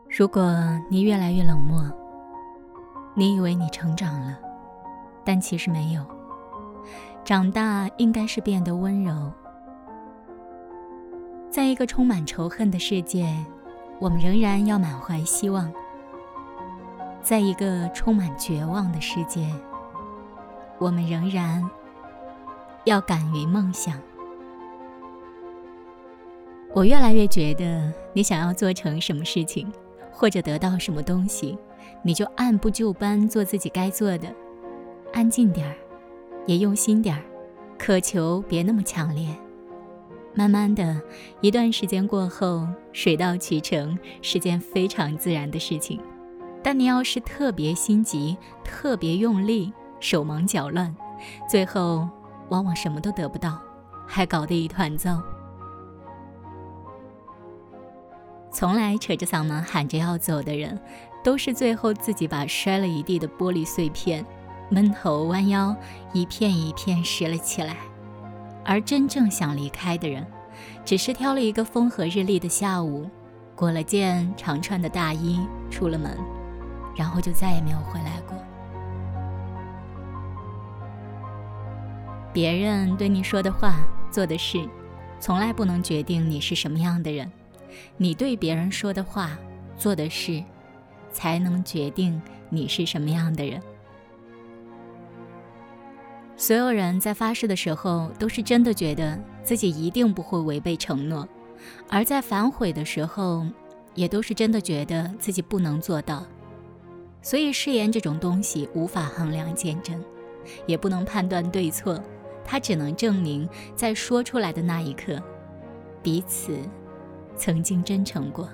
如果你越来越冷漠，你以为你成长了，但其实没有。长大应该是变得温柔。在一个充满仇恨的世界，我们仍然要满怀希望。在一个充满绝望的世界，我们仍然要敢于梦想。我越来越觉得，你想要做成什么事情，或者得到什么东西，你就按部就班做自己该做的，安静点儿，也用心点儿，渴求别那么强烈。慢慢的，一段时间过后，水到渠成是件非常自然的事情。但你要是特别心急，特别用力，手忙脚乱，最后往往什么都得不到，还搞得一团糟。从来扯着嗓门喊着要走的人，都是最后自己把摔了一地的玻璃碎片闷头弯腰一片一片拾了起来。而真正想离开的人，只是挑了一个风和日丽的下午，裹了件常穿的大衣出了门，然后就再也没有回来过。别人对你说的话做的事，从来不能决定你是什么样的人，你对别人说的话做的事，才能决定你是什么样的人。所有人在发誓的时候，都是真的觉得自己一定不会违背承诺，而在反悔的时候，也都是真的觉得自己不能做到。所以誓言这种东西无法衡量见证，也不能判断对错，它只能证明在说出来的那一刻，彼此曾经真诚过。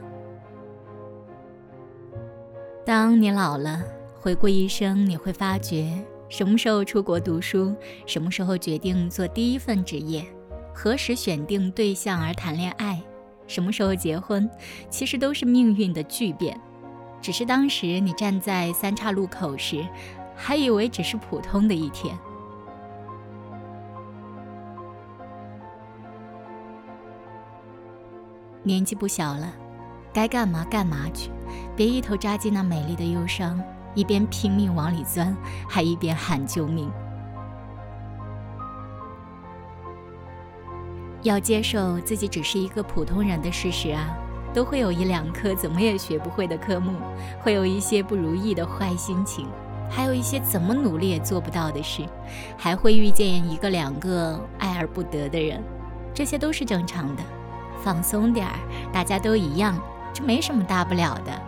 当你老了，回顾一生，你会发觉什么时候出国读书，什么时候决定做第一份职业，何时选定对象而谈恋爱，什么时候结婚，其实都是命运的巨变。只是当时你站在三岔路口时，还以为只是普通的一天。年纪不小了，该干嘛干嘛去，别一头扎进那美丽的忧伤，一边拼命往里钻，还一边喊救命。要接受自己只是一个普通人的事实啊，都会有一两科怎么也学不会的科目，会有一些不如意的坏心情，还有一些怎么努力也做不到的事，还会遇见一个两个爱而不得的人，这些都是正常的。放松点儿，大家都一样，这没什么大不了的。